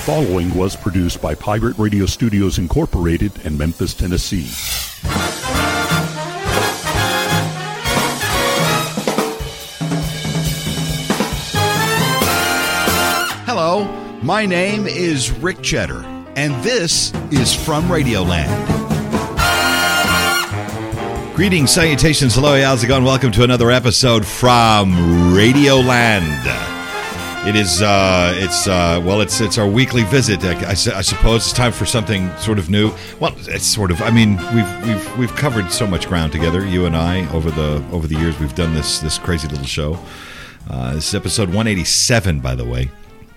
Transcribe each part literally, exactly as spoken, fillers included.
following was produced by Pirate Radio Studios Incorporated in Memphis, Tennessee. Hello, my name is Rick Cheddar, and this is From Radioland. Greetings, salutations, hello, how's it going? Welcome to another episode from Radioland. It is, uh, it's, uh, well, it's it's our weekly visit. I, I, I suppose it's time for something sort of new. Well, it's sort of. I mean, we've we've we've covered so much ground together, you and I, over the over the years. We've done this this crazy little show. Uh, this is episode one eighty-seven, by the way.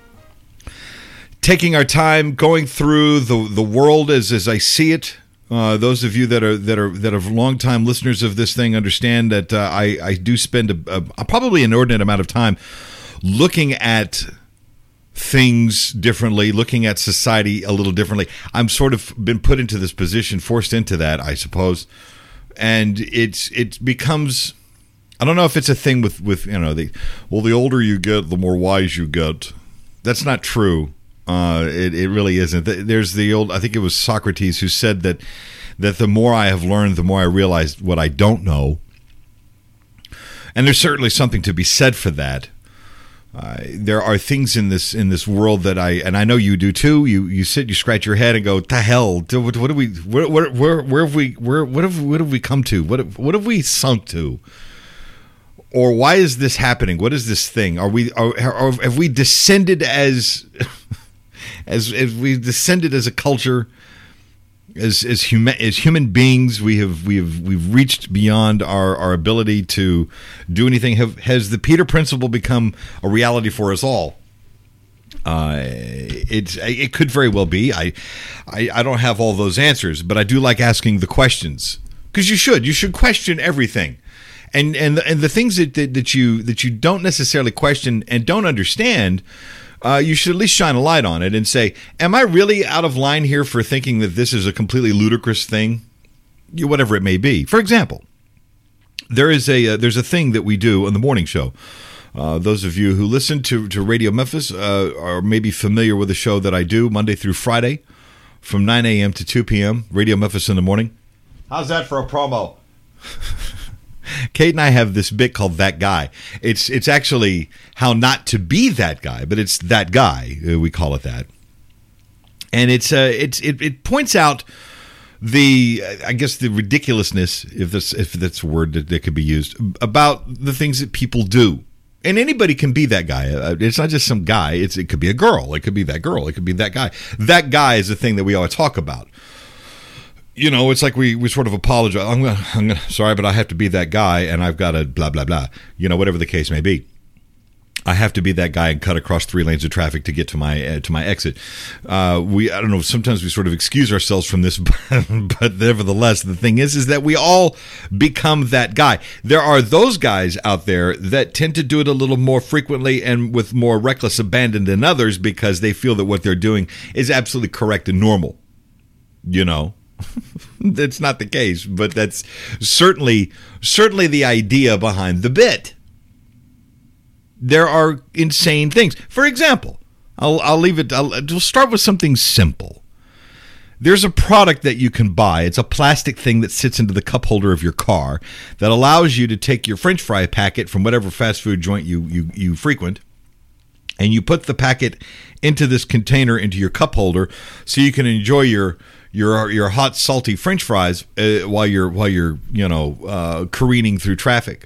Taking our time, going through the the world as as I see it. Uh, those of you that are that are that are longtime listeners of this thing understand that uh, I I do spend a, a probably an inordinate amount of time looking at things differently, looking at society a little differently. I'm sort of been put into this position, forced into that, I suppose, and it's it becomes. I don't know if it's a thing with with you know the well, the older you get, the more wise you get. That's not true. Uh, it it really isn't. There's the old. I think it was Socrates who said that that the more I have learned, the more I realize what I don't know. And there's certainly something to be said for that. Uh, there are things in this in this world that I and I know you do too. You you sit, you scratch your head, and go, "The hell? What, what do we? Where, where where where have we? Where what have what have we come to? What what have we sunk to? Or why is this happening? What is this thing? Are we are, are have we descended as as as we descended as a culture?" As as human as human beings, we have we have we've reached beyond our, our ability to do anything. Have, has the Peter Principle become a reality for us all? Uh, it's it could very well be. I, I I don't have all those answers, but I do like asking the questions, because you should you should question everything, and and the, and the things that, that that you that you don't necessarily question and don't understand. Uh, you should at least shine a light on it and say, am I really out of line here for thinking that this is a completely ludicrous thing? You, whatever it may be. For example, there is a uh, there's a thing that we do on the morning show. Uh, those of you who listen to, to Radio Memphis uh, are maybe familiar with the show that I do Monday through Friday from nine a.m. to two p.m. Radio Memphis in the morning. How's that for a promo? Kate and I have this bit called That Guy. It's it's actually how not to be that guy, but it's that guy. We call it that. And it's uh, it's it, it points out the I guess the ridiculousness, if this if that's a word that, that could be used, about the things that people do. And anybody can be that guy. It's not just some guy. It's it could be a girl. It could be that girl. It could be that guy. That guy is the thing that we always talk about. You know, it's like we, we sort of apologize. I'm gonna, I'm gonna, sorry, but I have to be that guy, and I've got to blah, blah, blah. You know, whatever the case may be. I have to be that guy and cut across three lanes of traffic to get to my uh, to my exit. Uh, we, I don't know, sometimes we sort of excuse ourselves from this, but, but nevertheless, the thing is, is that we all become that guy. There are those guys out there that tend to do it a little more frequently and with more reckless abandon than others because they feel that what they're doing is absolutely correct and normal. You know? That's not the case, but that's certainly certainly the idea behind the bit. There are insane things. For example, I'll I'll leave it. I'll, we'll start with something simple. There's a product that you can buy. It's a plastic thing that sits into the cup holder of your car that allows you to take your French fry packet from whatever fast food joint you you you frequent, and you put the packet into this container into your cup holder so you can enjoy your. Your your hot salty French fries uh, while you're while you're you know uh, careening through traffic,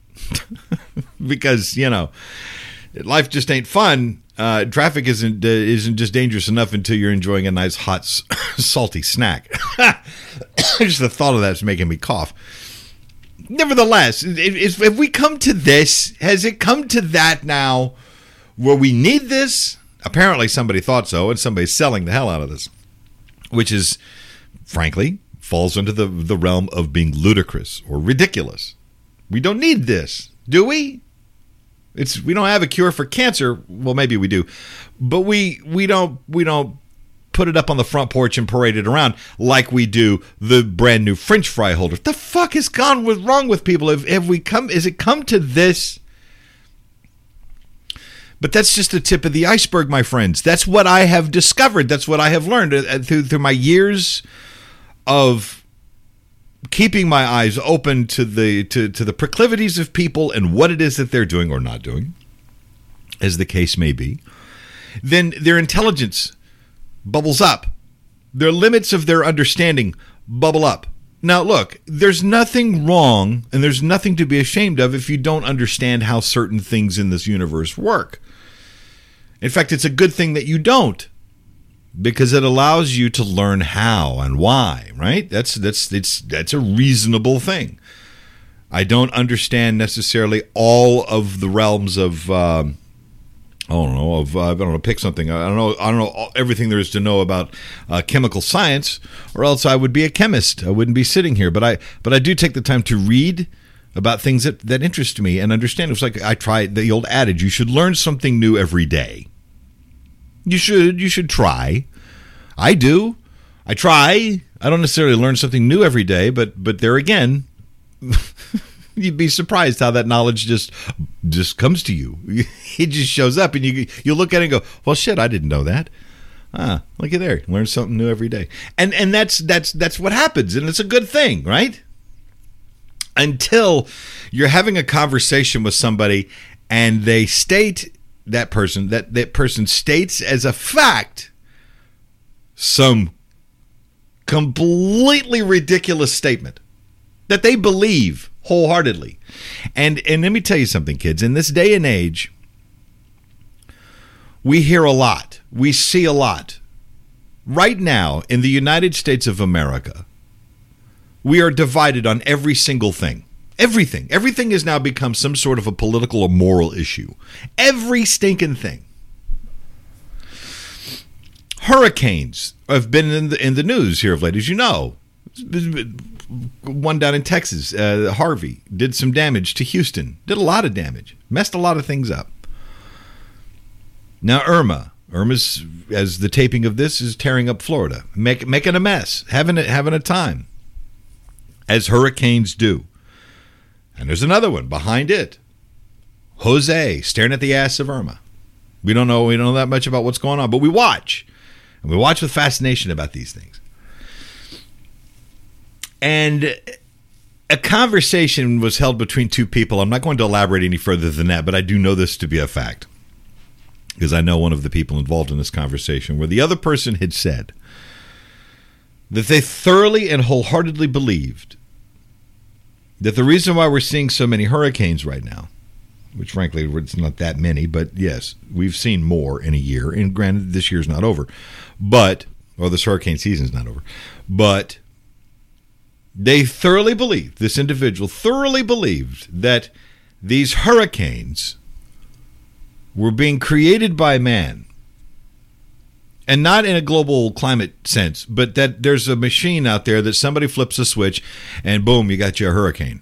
because you know life just ain't fun. Uh, traffic isn't uh, isn't just dangerous enough until you're enjoying a nice hot salty snack. Just the thought of that's making me cough. Nevertheless, if, if we come to this, has it come to that now where we need this? Apparently, somebody thought so, and somebody's selling the hell out of this. Which is, frankly, falls under the, the realm of being ludicrous or ridiculous. We don't need this, do we? It's we don't have a cure for cancer. Well, maybe we do, but we we don't we don't put it up on the front porch and parade it around like we do the brand new French fry holder. The fuck has gone with wrong with people? Have, have we come? Is it come to this? But that's just the tip of the iceberg, my friends. That's what I have discovered. That's what I have learned uh, through, through my years of keeping my eyes open to the to, to the proclivities of people and what it is that they're doing or not doing, as the case may be. Then their intelligence bubbles up. Their limits of their understanding bubble up. Now, look, there's nothing wrong and there's nothing to be ashamed of if you don't understand how certain things in this universe work. In fact, it's a good thing that you don't, because it allows you to learn how and why, right? That's that's it's that's a reasonable thing. I don't understand necessarily all of the realms of um, I don't know of uh, I don't know pick something. I don't know I don't know all, everything there is to know about uh, chemical science, or else I would be a chemist. I wouldn't be sitting here. But I but I do take the time to read about things that, that interest me and understand. It's like I try the old adage: you should learn something new every day. You should you should try. I do. I try. I don't necessarily learn something new every day, but but there again, you'd be surprised how that knowledge just just comes to you. It just shows up, and you you look at it and go, "Well, shit, I didn't know that." Ah, look at there, learn something new every day, and and that's that's that's what happens, and it's a good thing, right? Until you're having a conversation with somebody, and they state that person that that person states as a fact some completely ridiculous statement that they believe wholeheartedly. And and let me tell you something, kids. In this day and age, we hear a lot. We see a lot. Right now, in the United States of America, we are divided on every single thing. Everything. Everything has now become some sort of a political or moral issue. Every stinking thing. Hurricanes have been in the in the news here of late, as you know. One down in Texas, uh, Harvey, did some damage to Houston. Did a lot of damage. Messed a lot of things up. Now Irma. Irma's, as the taping of this, is tearing up Florida. Make, making a mess. Having a, having a time. As hurricanes do. And there's another one behind it. Jose, staring at the ass of Irma. We don't know, we don't know that much about what's going on, but we watch. And we watch with fascination about these things. And a conversation was held between two people. I'm not going to elaborate any further than that, but I do know this to be a fact, because I know one of the people involved in this conversation, where the other person had said that they thoroughly and wholeheartedly believed that the reason why we're seeing so many hurricanes right now, which frankly, it's not that many, but yes, we've seen more in a year. And granted, this year's not over, but, or this hurricane season's not over, but they thoroughly believed, this individual thoroughly believed that these hurricanes were being created by man. And not in a global climate sense, but that there's a machine out there that somebody flips a switch and boom, you got your hurricane.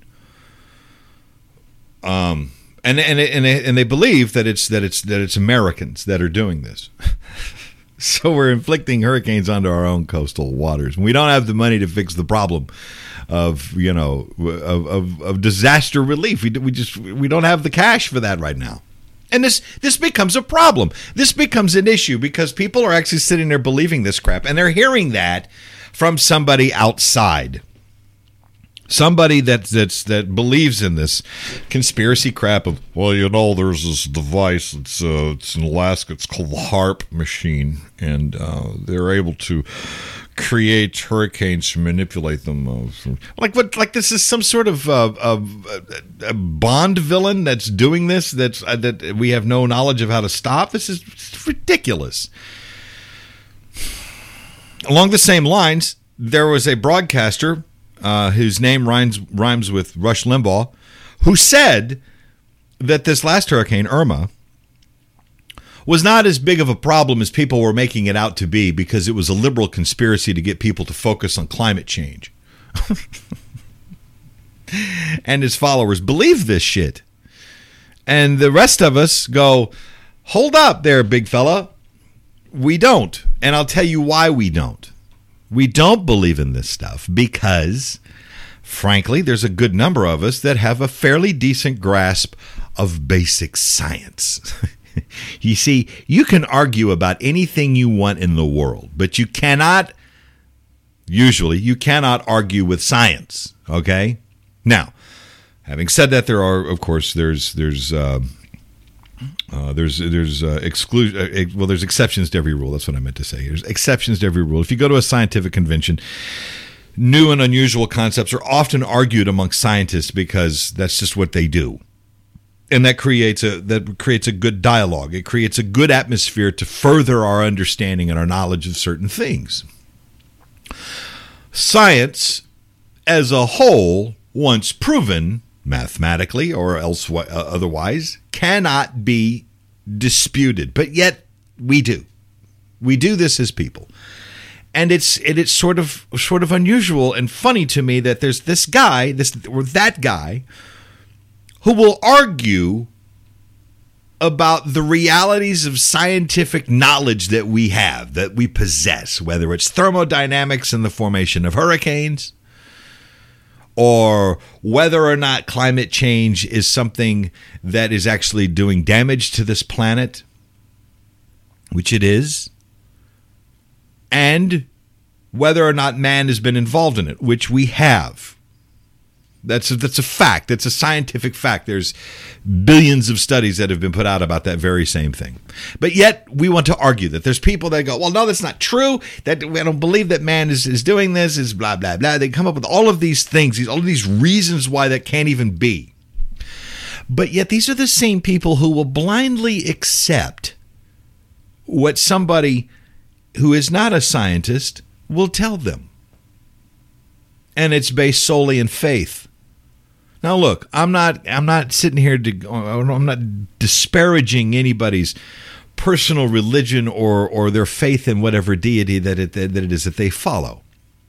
Um, and and and they, and they believe that it's that it's that it's Americans that are doing this. So we're inflicting hurricanes onto our own coastal waters, and we don't have the money to fix the problem of you know of of, of disaster relief. We we just we don't have the cash for that right now. And this this becomes a problem. This becomes an issue because people are actually sitting there believing this crap, and they're hearing that from somebody outside. Somebody that that's that believes in this conspiracy crap of, well, you know, there's this device. It's uh, it's in Alaska. It's called the HAARP machine, and uh, they're able to create hurricanes to manipulate them. Uh, like what? Like this is some sort of uh, of a Bond villain that's doing this. That's uh, that we have no knowledge of how to stop. This is ridiculous. Along the same lines, there was a broadcaster uh, whose name rhymes rhymes with Rush Limbaugh, who said that this last hurricane, Irma, was not as big of a problem as people were making it out to be, because it was a liberal conspiracy to get people to focus on climate change. And his followers believe this shit. And the rest of us go, hold up there, big fella. We don't. And I'll tell you why we don't. We don't believe in this stuff because, frankly, there's a good number of us that have a fairly decent grasp of basic science. You see, you can argue about anything you want in the world, but you cannot, usually, you cannot argue with science, okay? Now, having said that, there are, of course, there's, there's, uh, uh, there's, there's, uh, exclusion, uh, well, there's exceptions to every rule. That's what I meant to say. There's exceptions to every rule. If you go to a scientific convention, new and unusual concepts are often argued among scientists because that's just what they do. And that creates a that creates a good dialogue. It creates a good atmosphere to further our understanding and our knowledge of certain things. Science, as a whole, once proven mathematically or else uh, otherwise, cannot be disputed. But yet we do. We do this as people. And it's it, it's sort of sort of unusual and funny to me that there's this guy, this or that guy, who will argue about the realities of scientific knowledge that we have, that we possess, whether it's thermodynamics and the formation of hurricanes, or whether or not climate change is something that is actually doing damage to this planet, which it is, and whether or not man has been involved in it, which we have. That's a, that's a fact. That's a scientific fact. There's billions of studies that have been put out about that very same thing. But yet we want to argue that there's people that go, well, no, that's not true. That I don't believe that man is, is doing this, is blah, blah, blah. They come up with all of these things, these all of these reasons why that can't even be. But yet these are the same people who will blindly accept what somebody who is not a scientist will tell them. And it's based solely in faith. Now, look, I'm not I'm not sitting here to I'm not disparaging anybody's personal religion or or their faith in whatever deity that it that it is that they follow.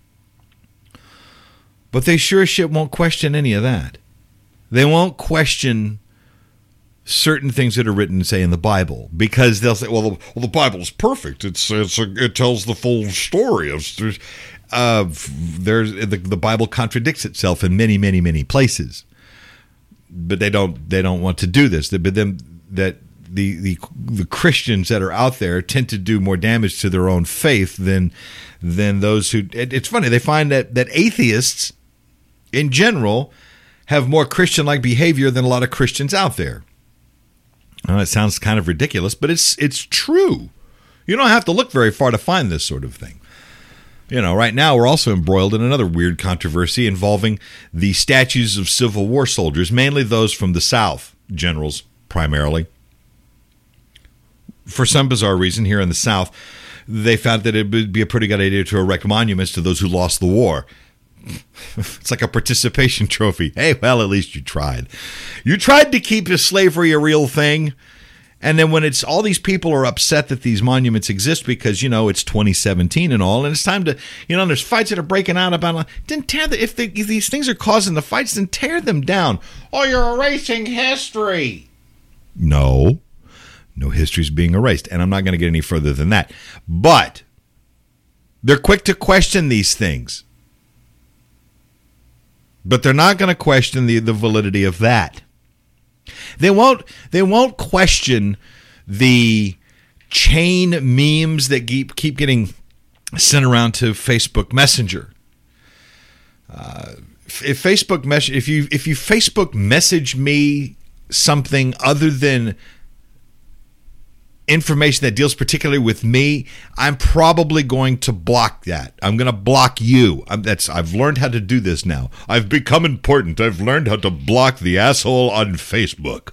But they sure as shit won't question any of that. They won't question certain things that are written, say, in the Bible, because they'll say, well, the, well, the Bible's perfect. It's, it's a, it tells the full story of uh, there's the, the Bible contradicts itself in many, many, many places. But they don't they don't want to do this. But then that the the the Christians that are out there tend to do more damage to their own faith than than those who. It, it's funny, they find that that atheists in general have more Christian-like behavior than a lot of Christians out there. Well, it sounds kind of ridiculous, but it's it's true. You don't have to look very far to find this sort of thing. You know, right now we're also embroiled in another weird controversy involving the statues of Civil War soldiers, mainly those from the South, generals primarily. For some bizarre reason, here in the South, they found that it would be a pretty good idea to erect monuments to those who lost the war. It's like a participation trophy. Hey, well, at least you tried. You tried to keep slavery a real thing. And then when it's all these people are upset that these monuments exist because, you know, it's twenty seventeen and all, and it's time to, you know, there's fights that are breaking out about, then tear the, if, they, if these things are causing the fights, then tear them down. Oh, you're erasing history. No, no history's being erased. And I'm not going to get any further than that. But they're quick to question these things. But they're not going to question the, the validity of that. They won't they won't question the chain memes that keep, keep getting sent around to Facebook Messenger. Uh, if Facebook mes- if you if you Facebook message me something other than information that deals particularly with me, I'm probably going to block that. I'm going to block you. I'm, that's I've learned how to do this now. I've become important. I've learned how to block the asshole on Facebook.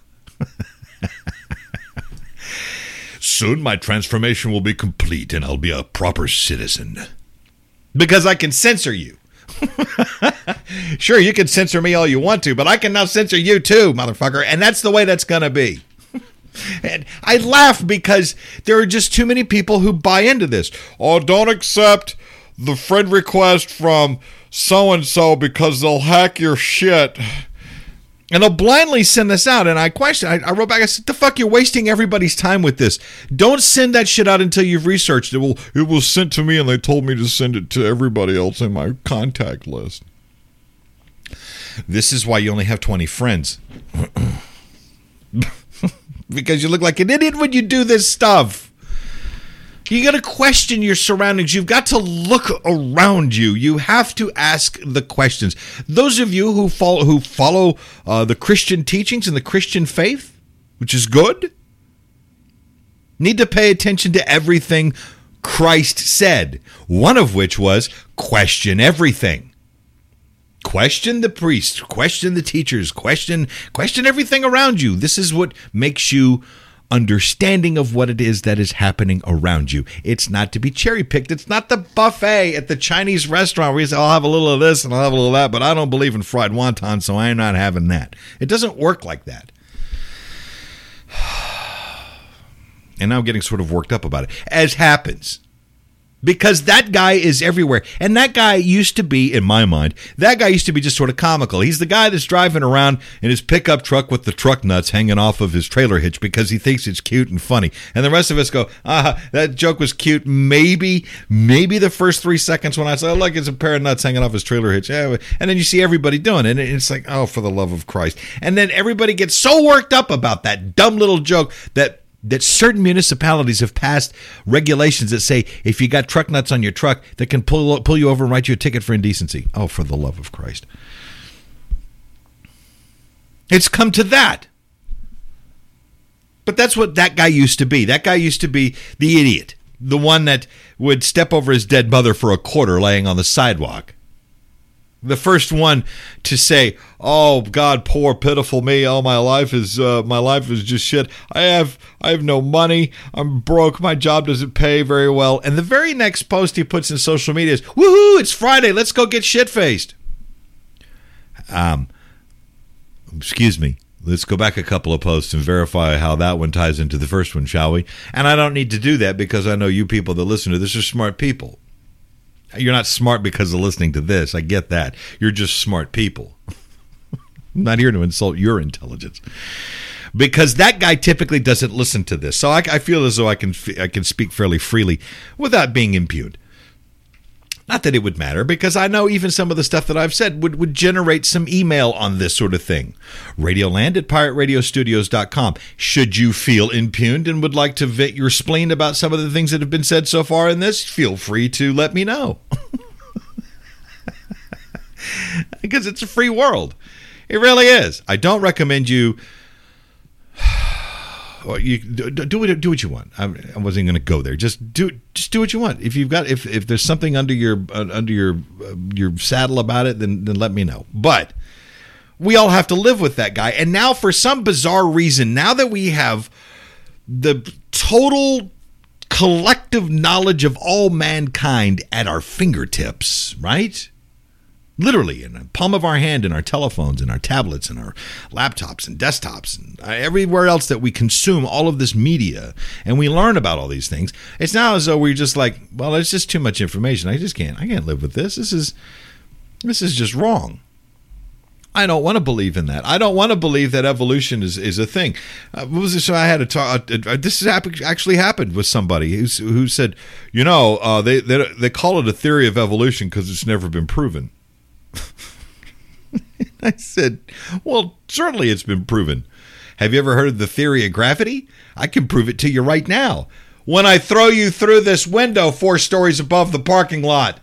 Soon my transformation will be complete and I'll be a proper citizen. Because I can censor you. Sure, you can censor me all you want to, but I can now censor you too, motherfucker. And that's the way that's going to be. And I laugh because there are just too many people who buy into this. Oh, don't accept the friend request from so-and-so because they'll hack your shit. And they'll blindly send this out. And I question, I, I wrote back, I said, the fuck, you're wasting everybody's time with this. Don't send that shit out until you've researched it. Well, it was sent to me and they told me to send it to everybody else in my contact list. This is why you only have twenty friends. because you look like an idiot when you do this stuff. You got to question your surroundings. You've got to look around you. You have to ask the questions. Those of you who follow who follow uh, the Christian teachings and the Christian faith, which is good, need to pay attention to everything Christ said, one of which was question everything. Question the priest, question the teachers, question question everything around you. This is what makes you understanding of what it is that is happening around you. It's not to be cherry-picked. It's not the buffet at the Chinese restaurant where you say, I'll have a little of this and I'll have a little of that, but I don't believe in fried wonton, so I'm not having that. It doesn't work like that. And now I'm getting sort of worked up about it, as happens. Because that guy is everywhere. And that guy used to be, in my mind, that guy used to be just sort of comical. He's the guy that's driving around in his pickup truck with the truck nuts hanging off of his trailer hitch because he thinks it's cute and funny. And the rest of us go, ah, that joke was cute. Maybe, maybe the first three seconds when I say, oh, look, it's a pair of nuts hanging off his trailer hitch. Yeah. And then you see everybody doing it. And it's like, oh, for the love of Christ. And then everybody gets so worked up about that dumb little joke that that certain municipalities have passed regulations that say if you got truck nuts on your truck, that can pull pull you over and write you a ticket for indecency. Oh, for the love of Christ. It's come to that. But that's what that guy used to be. That guy used to be the idiot, the one that would step over his dead mother for a quarter laying on the sidewalk. The first one to say, "Oh God, poor pitiful me! Oh, my life is uh, my life is just shit. I have I have no money. I'm broke. My job doesn't pay very well." And the very next post he puts in social media is, "Woohoo! It's Friday. Let's go get shit faced." Um, excuse me. Let's go back a couple of posts and verify how that one ties into the first one, shall we? And I don't need to do that because I know you people that listen to this are smart people. You're not smart because of listening to this. I get that. You're just smart people. I'm not here to insult your intelligence. Because that guy typically doesn't listen to this. So I, I feel as though I can I can speak fairly freely without being impugned. Not that it would matter, because I know even some of the stuff that I've said would, would generate some email on this sort of thing. Radioland at pirate radio studios dot com. Should you feel impugned and would like to vent your spleen about some of the things that have been said so far in this, feel free to let me know. Because it's a free world. It really is. I don't recommend you... Well, you do, do what do what you want. I, I wasn't going to go there. Just do just do what you want. If you've got if, if there's something under your uh, under your uh, your saddle about it, then then let me know. But we all have to live with that guy. And now, for some bizarre reason, now that we have the total collective knowledge of all mankind at our fingertips, right? Literally in the palm of our hand, in our telephones, in our tablets, in our laptops and desktops, and everywhere else that we consume all of this media, and we learn about all these things. It's now as though we're just like, well, it's just too much information. I just can't. I can't live with this. This is, this is just wrong. I don't want to believe in that. I don't want to believe that evolution is, is a thing. Uh, what was this? So I had to talk. Uh, this has happened, actually happened with somebody who's, who said, you know, uh, they, they they call it a theory of evolution because it's never been proven. I said, well, certainly it's been proven. Have you ever heard of the theory of gravity? I can prove it to you right now. When I throw you through this window four stories above the parking lot.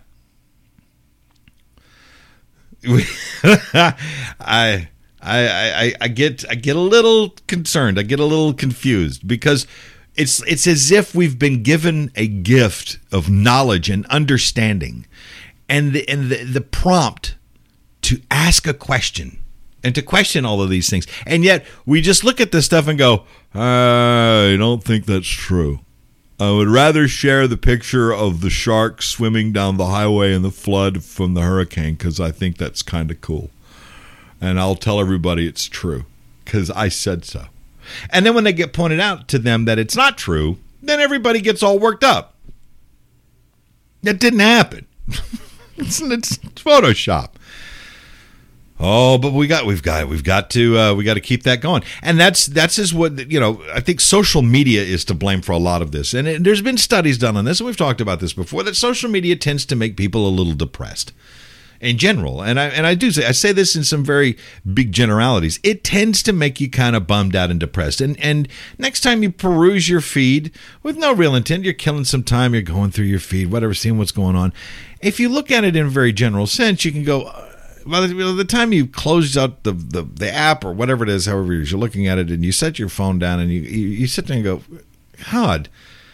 I, I, I, I get, I get a little concerned. I get a little confused because it's, it's as if we've been given a gift of knowledge and understanding, and the, and the, the prompt to ask a question and to question all of these things. And yet we just look at this stuff and go, I don't think that's true. I would rather share the picture of the shark swimming down the highway in the flood from the hurricane because I think that's kind of cool. And I'll tell everybody it's true because I said so. And then when they get pointed out to them that it's not true, then everybody gets all worked up. That didn't happen. it's, it's Photoshop. Oh, but we got we've got we've got to uh, we got to keep that going, and that's that's is what you know. I think social media is to blame for a lot of this, and it, there's been studies done on this, and we've talked about this before. That social media tends to make people a little depressed. in general, and I and I do say I say this in some very big generalities, it tends to make you kind of bummed out and depressed. And and next time you peruse your feed with no real intent, you're killing some time, you're going through your feed, whatever, seeing what's going on. If you look at it in a very general sense, you can go, by the, by the time you close out the, the, the app or whatever it is, however you're looking at it, and you set your phone down and you, you, you sit there and go, God,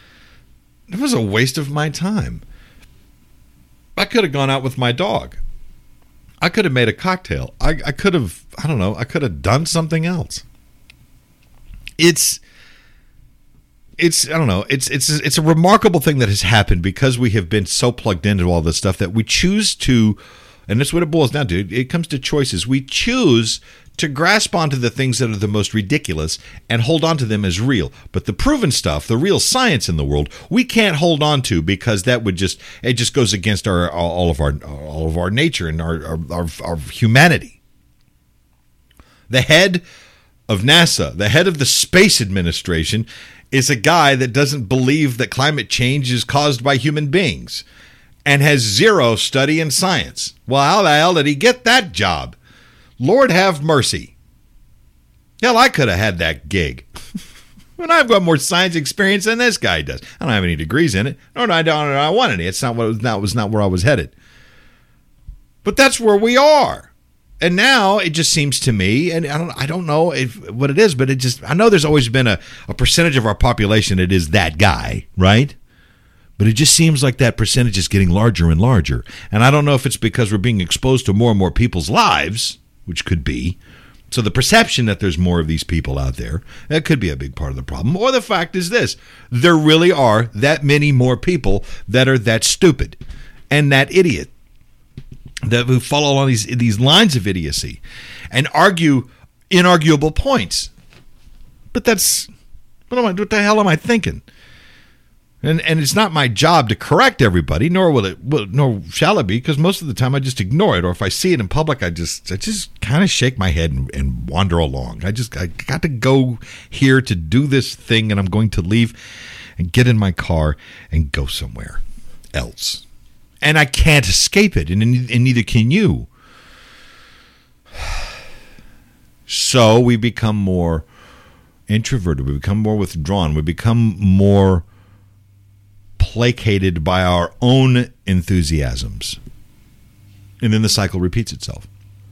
it was a waste of my time. I could have gone out with my dog. I could have made a cocktail. I, I could have, I don't know, I could have done something else. It's, it's, I don't know, it's, it's, it's a remarkable thing that has happened because we have been so plugged into all this stuff that we choose to, and that's what it boils down to. It comes to choices. We choose to grasp onto the things that are the most ridiculous and hold on to them as real. But the proven stuff, the real science in the world, we can't hold on to because that would just, it just goes against our, all of our, all of our nature and our, our, our, our humanity. The head of NASA, the head of the Space Administration, is a guy that doesn't believe that climate change is caused by human beings and has zero study in science. Well, how the hell did he get that job? Lord have mercy. Hell, I could have had that gig. And I've got more science experience than this guy does. I don't have any degrees in it. Nor do I, don't, I want any. It's not what it was, not, was not where I was headed. But that's where we are. And now it just seems to me, and I don't, I don't know if, what it is, but it just, I know there's always been a, a percentage of our population that is that guy, right? But it just seems like that percentage is getting larger and larger. And I don't know if it's because we're being exposed to more and more people's lives, which could be. So the perception that there's more of these people out there, that could be a big part of the problem. Or the fact is this, there really are that many more people that are that stupid and that idiot, that who follow along these, these lines of idiocy and argue inarguable points. But that's, what, am I, what the hell am I thinking? And and it's not my job to correct everybody, nor will it, will, nor shall it be, because most of the time I just ignore it, or if I see it in public, I just I just kind of shake my head and, and wander along. I just I got to go here to do this thing, and I'm going to leave and get in my car and go somewhere else, and I can't escape it, and, and neither can you. So we become more introverted, we become more withdrawn, we become more placated by our own enthusiasms. And then the cycle repeats itself.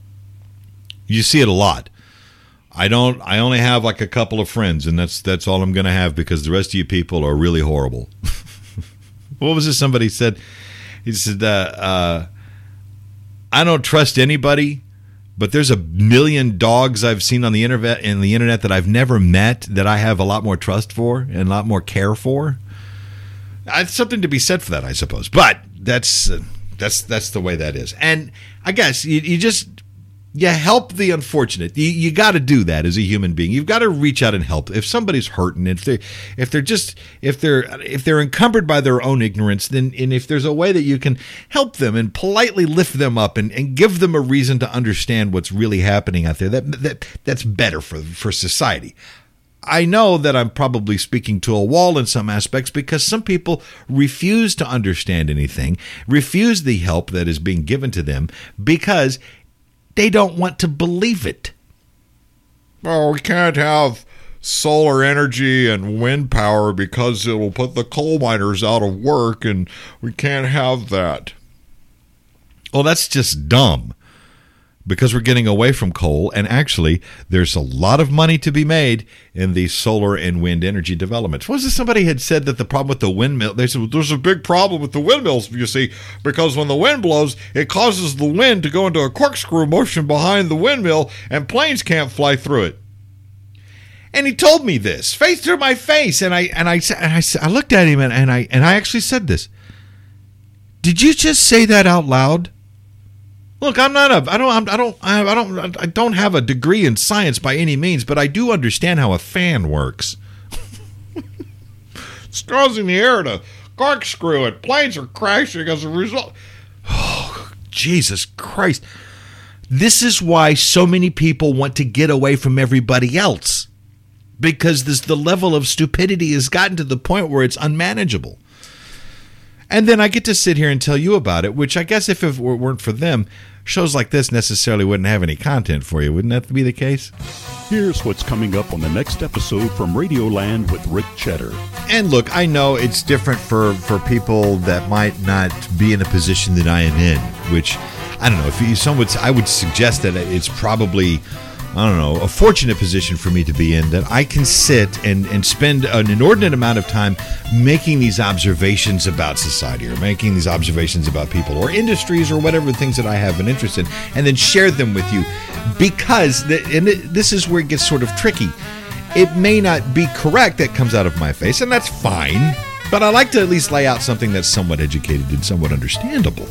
You see it a lot. I don't I only have like a couple of friends, and that's that's all I'm going to have because the rest of you people are really horrible. What was this somebody said? He said, uh, uh, I don't trust anybody, but there's a million dogs I've seen on the internet in the internet that I've never met that I have a lot more trust for and a lot more care for. It's something to be said for that, I suppose. But that's uh, that's that's the way that is. And I guess you, you just you help the unfortunate. You, you got to do that as a human being. You've got to reach out and help. If somebody's hurting, if they if they're just if they're if they're encumbered by their own ignorance, then and if there's a way that you can help them and politely lift them up and, and give them a reason to understand what's really happening out there, that that that's better for for society. I know that I'm probably speaking to a wall in some aspects because some people refuse to understand anything, refuse the help that is being given to them because they don't want to believe it. Well, we can't have solar energy and wind power because it will put the coal miners out of work, and we can't have that. Well, that's just dumb. Because we're getting away from coal, and actually, there's a lot of money to be made in the solar and wind energy developments. Was it somebody had said that the problem with the windmill, they said, there's a big problem with the windmills, you see, because when the wind blows, it causes the wind to go into a corkscrew motion behind the windmill, and planes can't fly through it. And he told me this, face through my face, and I and I, and I, I looked at him, and, and I and I actually said this. Did you just say that out loud? Look, I'm not a, I don't, I don't, I don't, I don't have a degree in science by any means, but I do understand how a fan works. It's causing the air to corkscrew it. Planes are crashing as a result. Oh, Jesus Christ. This is why so many people want to get away from everybody else. Because this, the level of stupidity has gotten to the point where it's unmanageable. And then I get to sit here and tell you about it, which I guess if it weren't for them, shows like this necessarily wouldn't have any content for you. Wouldn't that be the case? Here's what's coming up on the next episode from Radioland with Rick Cheddar. And look, I know it's different for, for people that might not be in a position that I am in, which, I don't know, if you, some would, I would suggest that it's probably, I don't know, a fortunate position for me to be in, that I can sit and, and spend an inordinate amount of time making these observations about society, or making these observations about people or industries or whatever things that I have an interest in, and then share them with you. Because, the, and it, this is where it gets sort of tricky. It may not be correct that comes out of my face, and that's fine, but I like to at least lay out something that's somewhat educated and somewhat understandable.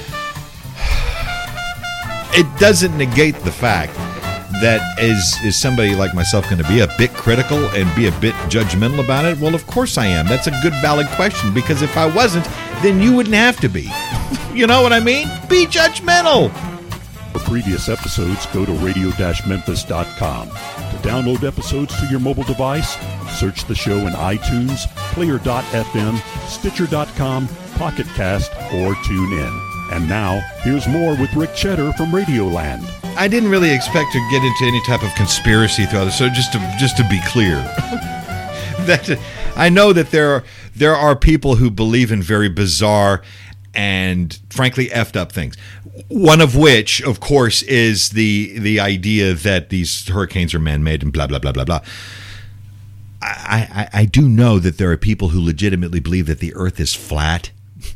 It doesn't negate the fact that is is somebody like myself going to be a bit critical and be a bit judgmental about it? Well, of course I am. That's a good, valid question, because if I wasn't, then you wouldn't have to be. You know what I mean? Be judgmental. For previous episodes, go to radio dash memphis dot com. To download episodes to your mobile device, search the show in iTunes, player dot f m, stitcher dot com, Pocket Cast, or TuneIn. And now, here's more with Rick Cheddar from Radioland. I didn't really expect to get into any type of conspiracy throughout this, so just to just to be clear, that I know that there are there are people who believe in very bizarre and frankly effed up things. One of which, of course, is the the idea that these hurricanes are man-made and blah blah blah blah blah. I, I, I do know that there are people who legitimately believe that the Earth is flat,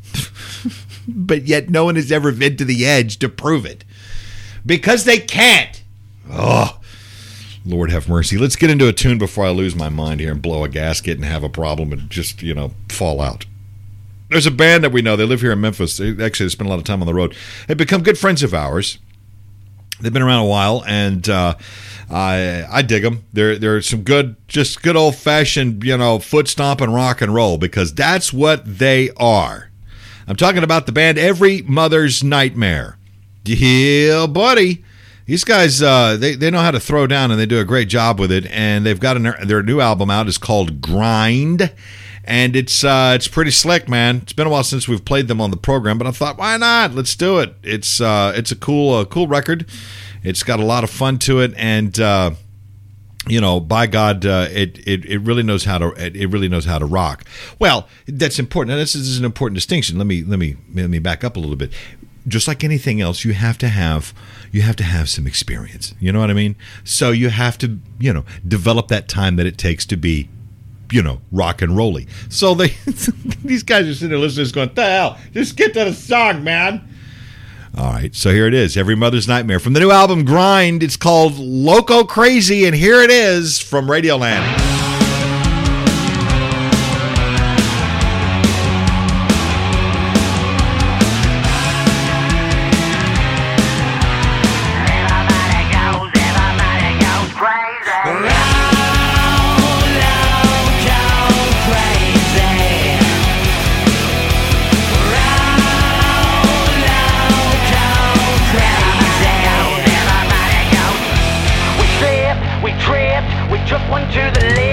but yet no one has ever been to the edge to prove it. Because they can't. Oh, Lord have mercy. Let's get into a tune before I lose my mind here and blow a gasket and have a problem and just, you know, fall out. There's a band that we know. They live here in Memphis. They actually spend a lot of time on the road. They've become good friends of ours. They've been around a while, and uh, I I dig them. They're, they're some good, just good old-fashioned, you know, foot stomping rock and roll, because that's what they are. I'm talking about the band Every Mother's Nightmare. Yeah, buddy. These guys, uh, they, they know how to throw down, and they do a great job with it. And they've got an, their new album out. It's called Grind, and it's uh, it's pretty slick, man. It's been a while since we've played them on the program, but I thought, why not? Let's do it. It's uh, it's a cool uh, cool record. It's got a lot of fun to it, and uh, you know, by God, uh, it, it it really knows how to it really knows how to rock. Well, that's important. And this is an important distinction. Let me let me let me back up a little bit. Just like anything else, you have to have you have to have some experience. You know what I mean? So you have to, you know, develop that time that it takes to be, you know, rock and rolly. So they these guys are sitting there listening, going, "The hell? Just get to the song, man." All right, so here it is, Every Mother's Nightmare from the new album Grind. It's called Loco Crazy, and here it is from Radioland. One to the left.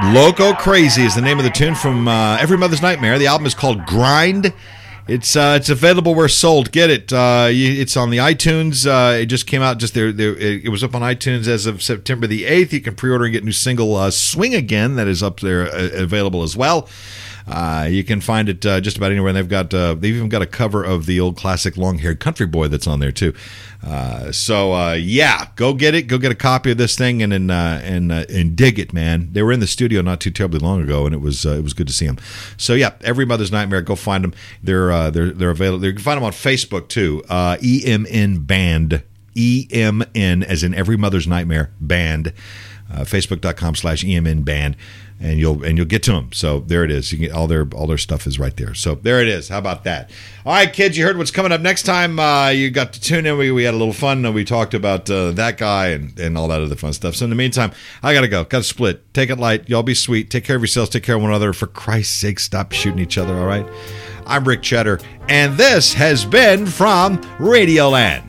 Loco Crazy is the name of the tune from uh, Every Mother's Nightmare. The album is called Grind. It's uh, it's available where sold. Get it. Uh, you, it's on the iTunes. Uh, it just came out. Just there. there it, it was up on iTunes as of September the eighth. You can pre-order and get new single uh, "Swing Again" that is up there uh, available as well. Uh, you can find it uh, just about anywhere. And they've got uh, they've even got a cover of the old classic "Long-Haired Country Boy" that's on there too. Uh, so uh, yeah, go get it. Go get a copy of this thing and and uh, and, uh, and dig it, man. They were in the studio not too terribly long ago, and it was uh, it was good to see them. So yeah, Every Mother's Nightmare. Go find them. They're uh, they're they're available. You can find them on Facebook too. Uh, E M N Band. E M N as in Every Mother's Nightmare Band. Uh, Facebook.com slash E M N Band. And you'll and you'll get to them. So there it is. You can get all their all their stuff is right there. So there it is. How about that? All right, kids. You heard what's coming up next time. Uh, you got to tune in. We we had a little fun. We talked about uh, that guy and, and all that other fun stuff. So in the meantime, I gotta go. Got to split. Take it light. Y'all be sweet. Take care of yourselves. Take care of one another. For Christ's sake, stop shooting each other. All right. I'm Rick Cheddar, and this has been from Radioland.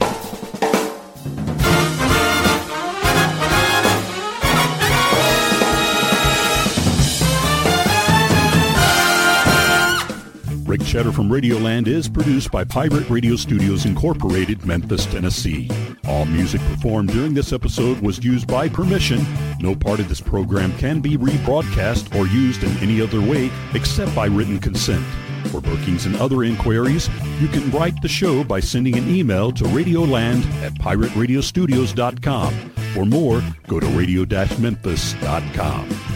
Rick Cheddar from Radioland is produced by Pirate Radio Studios Incorporated, Memphis, Tennessee. All music performed during this episode was used by permission. No part of this program can be rebroadcast or used in any other way except by written consent. For bookings and other inquiries, you can write the show by sending an email to radioland at pirate radio studios dot com. For more, go to radio dash memphis dot com.